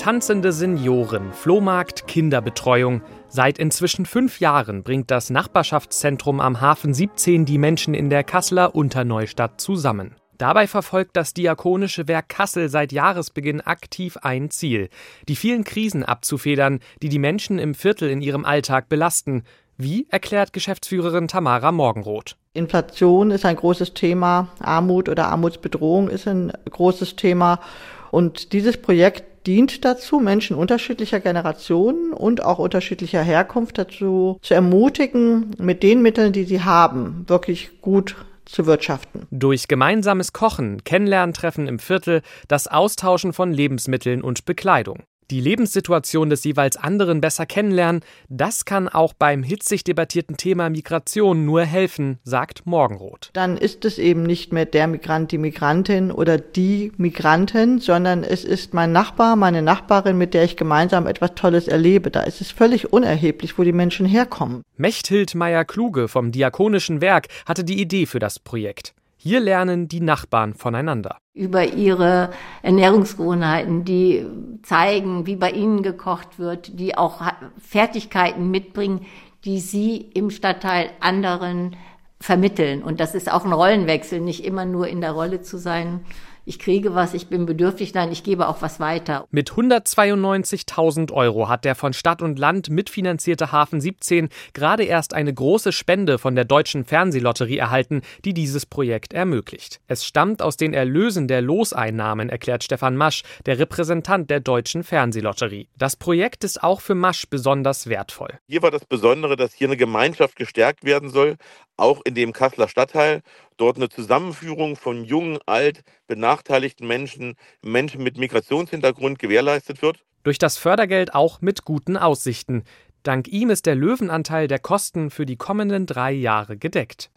Tanzende Senioren, Flohmarkt, Kinderbetreuung. Seit inzwischen 5 Jahren bringt das Nachbarschaftszentrum am Hafen 17 die Menschen in der Kasseler Unterneustadt zusammen. Dabei verfolgt das Diakonische Werk Kassel seit Jahresbeginn aktiv ein Ziel: die vielen Krisen abzufedern, die die Menschen im Viertel in ihrem Alltag belasten. Wie, erklärt Geschäftsführerin Tamara Morgenroth. Inflation ist ein großes Thema, Armut oder Armutsbedrohung ist ein großes Thema. Und dieses Projekt dient dazu, Menschen unterschiedlicher Generationen und auch unterschiedlicher Herkunft dazu zu ermutigen, mit den Mitteln, die sie haben, wirklich gut zu wirtschaften. Durch gemeinsames Kochen, Kennenlerntreffen im Viertel, das Austauschen von Lebensmitteln und Bekleidung. Die Lebenssituation des jeweils anderen besser kennenlernen, das kann auch beim hitzig debattierten Thema Migration nur helfen, sagt Morgenroth. Dann ist es eben nicht mehr der Migrant, die Migrantin oder die Migrantin, sondern es ist mein Nachbar, meine Nachbarin, mit der ich gemeinsam etwas Tolles erlebe. Da ist es völlig unerheblich, wo die Menschen herkommen. Mechthild Meyer-Kluge vom Diakonischen Werk hatte die Idee für das Projekt. Hier lernen die Nachbarn voneinander. Über ihre Ernährungsgewohnheiten, die zeigen, wie bei ihnen gekocht wird, die auch Fertigkeiten mitbringen, die sie im Stadtteil anderen vermitteln. Und das ist auch ein Rollenwechsel, nicht immer nur in der Rolle zu sein: ich kriege was, ich bin bedürftig, nein, ich gebe auch was weiter. Mit 192.000 € hat der von Stadt und Land mitfinanzierte Hafen 17 gerade erst eine große Spende von der Deutschen Fernsehlotterie erhalten, die dieses Projekt ermöglicht. Es stammt aus den Erlösen der Loseinnahmen, erklärt Stefan Masch, der Repräsentant der Deutschen Fernsehlotterie. Das Projekt ist auch für Masch besonders wertvoll. Hier war das Besondere, dass hier eine Gemeinschaft gestärkt werden soll, auch in dem Kasseler Stadtteil. Dort eine Zusammenführung von jungen, alt, benachteiligten Menschen, Menschen mit Migrationshintergrund gewährleistet wird. Durch das Fördergeld auch mit guten Aussichten. Dank ihm ist der Löwenanteil der Kosten für die kommenden 3 Jahre gedeckt.